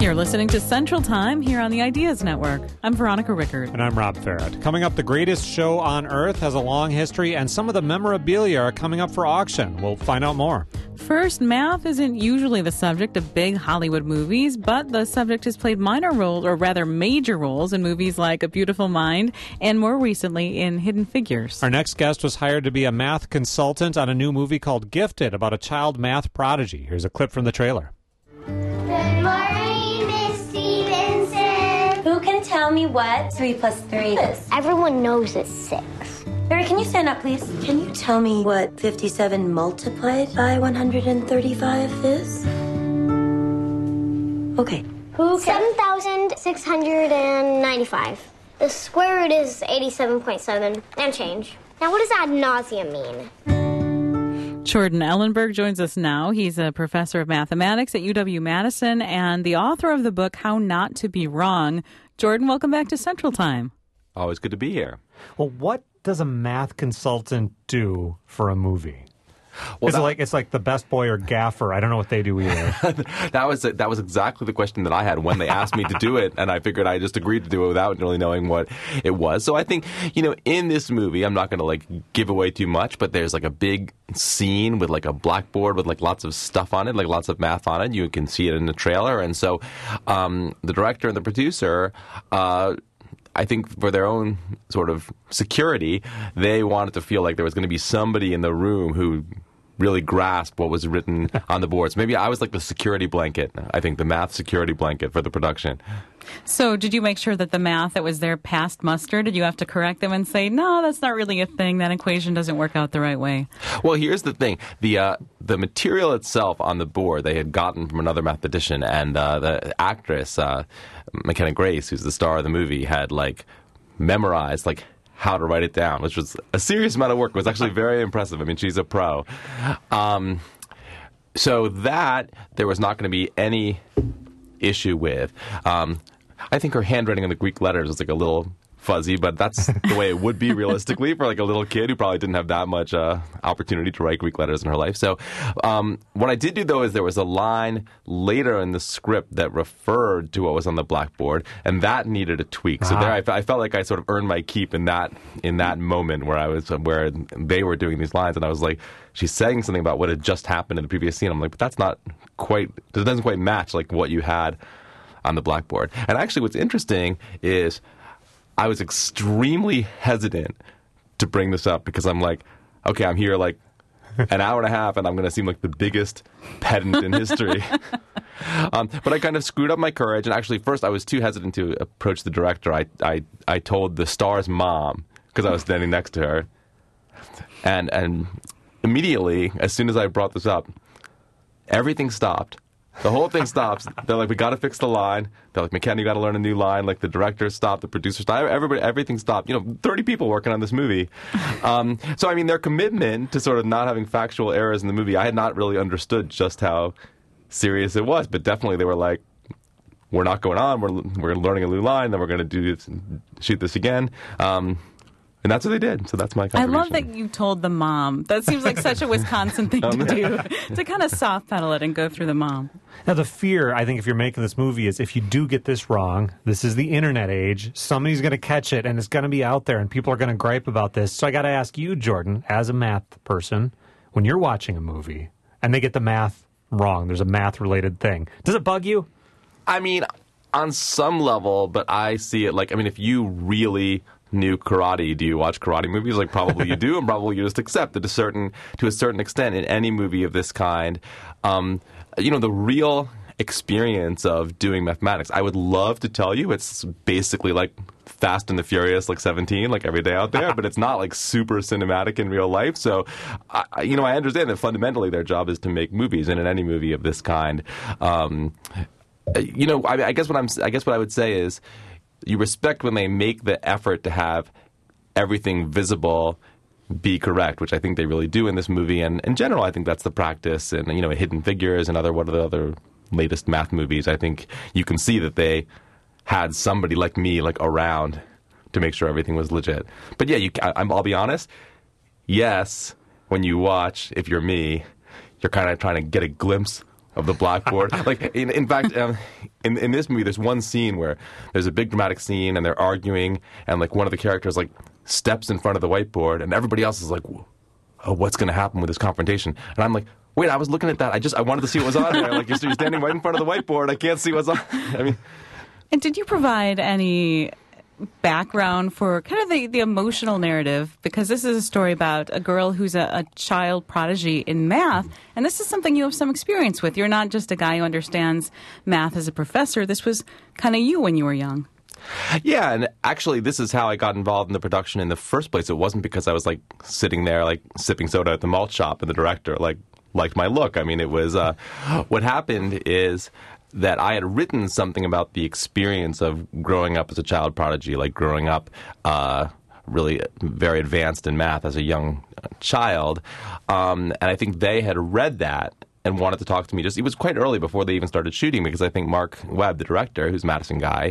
You're listening to Central Time here on the Ideas Network. I'm Veronica Rickard. And I'm Rob Farrett. Coming up, the greatest show on earth has a long history, and some of the memorabilia are coming up for auction. We'll find out more. First, math isn't usually the subject of big Hollywood movies, but the subject has played minor roles, or rather major roles, in movies like A Beautiful Mind and more recently in Hidden Figures. Our next guest was hired to be a math consultant on a new movie called Gifted about a child math prodigy. Here's a clip from the trailer. Good morning, Miss Stevenson. Who can tell me what 3 plus 3 is? Everyone knows it's 6. Barry, can you stand up, please? Can you tell me what 57 multiplied by 135 is? Okay. Who 7,695. The square root is 87.7 and change. Now, what does ad nauseum mean? Jordan Ellenberg joins us now. He's a professor of mathematics at UW-Madison and the author of the book, How Not to Be Wrong. Jordan, welcome back to Central Time. Always good to be here. Well, what does a math consultant do for a movie? Well, it's like the best boy or gaffer. I don't know what they do either. that was exactly the question that I had when they asked me to do it, and I figured I just agreed to do it without really knowing what it was. So I think, in this movie, I'm not going to give away too much, but there's a big scene with a blackboard with lots of stuff on it, lots of math on it. You can see it in the trailer, and so the director and the producer. I think for their own sort of security, they wanted to feel like there was going to be somebody in the room who really grasped what was written on the boards. Maybe I was like the security blanket, I think, the math security blanket for the production. So did you make sure that the math that was there passed muster? Did you have to correct them and say, no, that's not really a thing, that equation doesn't work out the right way? Well, here's the thing. The material itself on the board they had gotten from another mathematician, and the actress, McKenna Grace, who's the star of the movie, had memorized how to write it down, which was a serious amount of work. It was actually very impressive. I mean, she's a pro. So that there was not going to be any issue with. I think her handwriting in the Greek letters was a little fuzzy, but that's the way it would be realistically for a little kid who probably didn't have that much opportunity to write Greek letters in her life. So what I did do, though, is there was a line later in the script that referred to what was on the blackboard, and that needed a tweak. So there, I felt like I sort of earned my keep in that moment where they were doing these lines, and I was like, she's saying something about what had just happened in the previous scene. I'm like, but that's not quite, it doesn't quite match what you had on the blackboard. And actually what's interesting is I was extremely hesitant to bring this up because I'm like, okay, I'm here an hour and a half and I'm going to seem like the biggest pedant in history. But I kind of screwed up my courage. And actually, first I was too hesitant to approach the director. I told the star's mom because I was standing next to her. And immediately, as soon as I brought this up, everything stopped. The whole thing stops. They're like, we got to fix the line. They're like, McKenna, you got to learn a new line. The director stopped, the producer stopped, everything stopped. 30 people working on this movie. So, I mean, their commitment to sort of not having factual errors in the movie, I had not really understood just how serious it was. But definitely they were like, we're not going on. We're learning a new line. Then we're going to shoot this again. And that's what they did. So that's my contribution. I love that you told the mom. That seems like such a Wisconsin thing to do, to kind of soft pedal it and go through the mom. Now, the fear, I think, if you're making this movie is if you do get this wrong, this is the internet age, somebody's going to catch it, and it's going to be out there, and people are going to gripe about this. So I got to ask you, Jordan, as a math person, when you're watching a movie and they get the math wrong, there's a math-related thing, does it bug you? I mean, on some level, but I see it if you really knew karate, do you watch karate movies? Probably you do, and probably you just accept that to a certain extent in any movie of this kind, the real experience of doing mathematics, I would love to tell you it's basically Fast and the Furious, 17, every day out there, but it's not super cinematic in real life. So, I understand that fundamentally their job is to make movies, and in any movie of this kind, I guess what I would say is, you respect when they make the effort to have everything visible be correct, which I think they really do in this movie. And in general, I think that's the practice. And, Hidden Figures and what are the other latest math movies, I think you can see that they had somebody like me around to make sure everything was legit. But yeah, I'll be honest. Yes, when you watch, if you're me, you're kind of trying to get a glimpse of the blackboard. Like, in fact, in this movie, there's one scene where there's a big dramatic scene, and they're arguing, and like one of the characters like steps in front of the whiteboard, and everybody else is like, "Oh, what's going to happen with this confrontation?" And I'm like, "Wait, I was looking at that. I wanted to see what was on there. Like, you're standing right in front of the whiteboard. I can't see what's on." I mean, And did you provide any background for kind of the emotional narrative? Because this is a story about a girl who's a child prodigy in math, and this is something you have some experience with. You're not just a guy who understands math as a professor. This was kind of you when you were young. yeah, and actually, this is how I got involved in the production in the first place. It wasn't because I was like sitting there like sipping soda at the malt shop and the director liked my look. I mean, it was what happened is that I had written something about the experience of growing up as a child prodigy, like growing up really very advanced in math as a young child. And I think they had read that and wanted to talk to me. It was quite early before they even started shooting, because I think Mark Webb, the director, who's a Madison guy,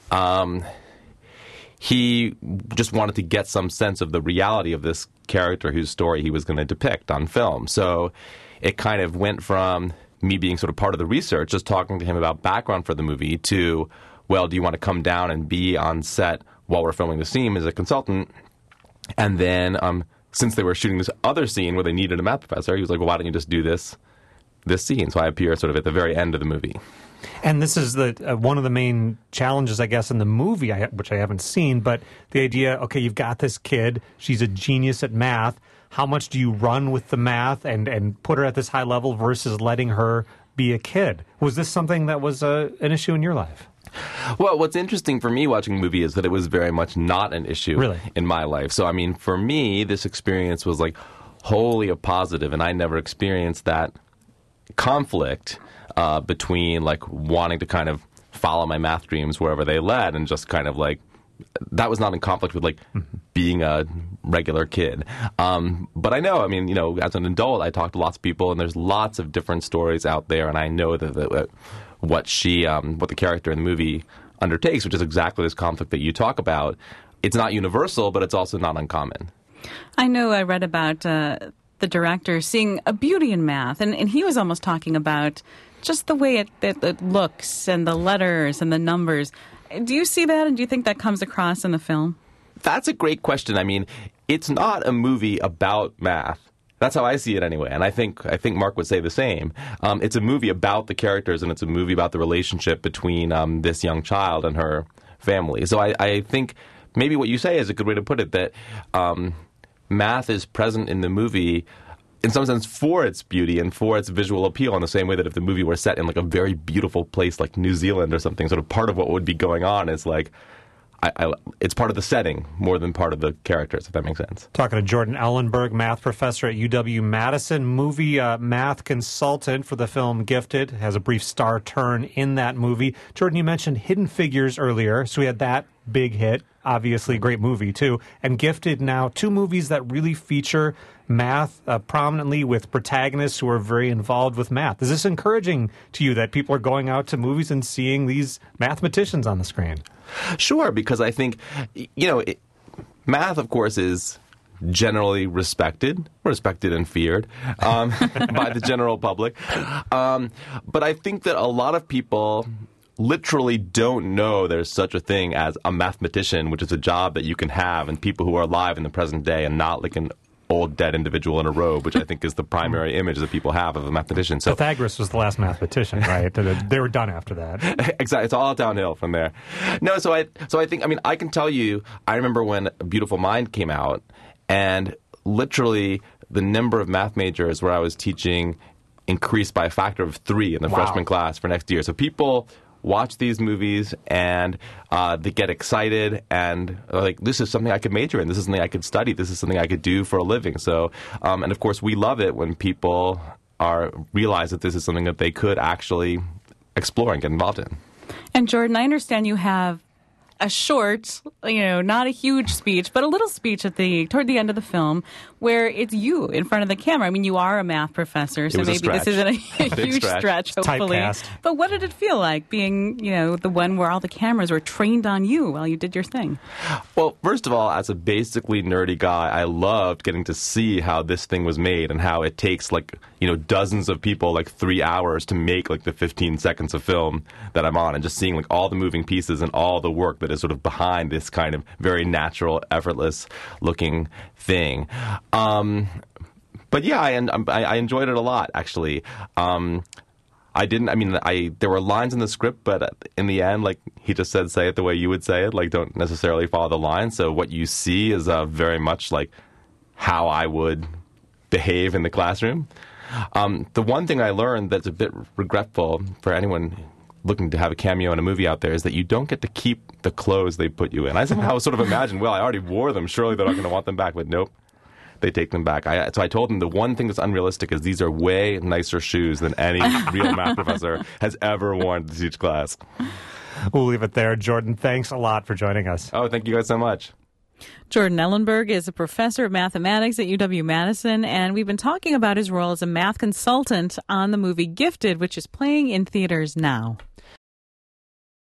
he just wanted to get some sense of the reality of this character whose story he was going to depict on film. So it kind of went from me being sort of part of the research, just talking to him about background for the movie, to, well, do you want to come down and be on set while we're filming the scene as a consultant? And then since they were shooting this other scene where they needed a math professor, he was like, well, why don't you just do this scene? So I appear sort of at the very end of the movie. And this is one of the main challenges, I guess, in the movie, which I haven't seen, but the idea, okay, you've got this kid, she's a genius at math. How much do you run with the math and put her at this high level versus letting her be a kid? Was this something that was an issue in your life? Well, what's interesting for me watching the movie is that it was very much not an issue in my life. So, I mean, for me, this experience was like wholly a positive, and I never experienced that conflict between like wanting to kind of follow my math dreams wherever they led, and just kind of like that was not in conflict with like being a regular kid. But I know, I mean, you know, as an adult, I talk to lots of people, and there's lots of different stories out there, and I know that what the character in the movie undertakes, which is exactly this conflict that you talk about, it's not universal, but it's also not uncommon. I know I read about the director seeing a beauty in math, and he was almost talking about just the way it looks and the letters and the numbers. Do you see that, and do you think that comes across in the film? That's a great question. I mean, it's not a movie about math. That's how I see it anyway, and I think Mark would say the same. It's a movie about the characters, and it's a movie about the relationship between this young child and her family. So I think maybe what you say is a good way to put it, that math is present in the movie in some sense for its beauty and for its visual appeal, in the same way that if the movie were set in like a very beautiful place like New Zealand or something, sort of part of what would be going on is like, it's part of the setting more than part of the characters, if that makes sense. Talking to Jordan Ellenberg, math professor at UW-Madison, movie math consultant for the film Gifted, has a brief star turn in that movie. Jordan, you mentioned Hidden Figures earlier, so we had that big hit, obviously a great movie too, and Gifted now, two movies that really feature math prominently with protagonists who are very involved with math. Is this encouraging to you that people are going out to movies and seeing these mathematicians on the screen? Sure, because I think, you know, math, of course, is generally respected and feared by the general public. But I think that a lot of people literally don't know there's such a thing as a mathematician, which is a job that you can have, and people who are alive in the present day, and not like an old dead individual in a robe, which I think is the primary image that people have of a mathematician. So Pythagoras was the last mathematician, right? They were done after that. Exactly. It's all downhill from there. No, so I think, I mean, I can tell you, I remember when A Beautiful Mind came out, and literally the number of math majors where I was teaching increased by a factor of 3 in the freshman class for next year. So people watch these movies and they get excited and like, this is something I could major in. This is something I could study. This is something I could do for a living. So, and of course, we love it when people realize that this is something that they could actually explore and get involved in. And Jordan, I understand you have a short, not a huge speech, but a little speech toward the end of the film where it's you in front of the camera. I mean, you are a math professor, so maybe this isn't a huge stretch, hopefully. Typecast. But what did it feel like being, the one where all the cameras were trained on you while you did your thing? Well, first of all, as a basically nerdy guy, I loved getting to see how this thing was made and how it takes dozens of people 3 hours to make the 15 seconds of film that I'm on, and just seeing all the moving pieces and all the work that is sort of behind this kind of very natural, effortless looking thing. But yeah, I enjoyed it a lot, actually. There were lines in the script, but in the end, he just said, say it the way you would say it, don't necessarily follow the line. So what you see is very much how I would behave in the classroom. The one thing I learned that's a bit regretful for anyone looking to have a cameo in a movie out there is that you don't get to keep the clothes they put you in. I somehow sort of imagined, well, I already wore them. Surely they're not going to want them back. But nope, they take them back. So I told them the one thing that's unrealistic is these are way nicer shoes than any real math professor has ever worn to teach class. We'll leave it there. Jordan, thanks a lot for joining us. Oh, thank you guys so much. Jordan Ellenberg is a professor of mathematics at UW-Madison, and we've been talking about his role as a math consultant on the movie Gifted, which is playing in theaters now.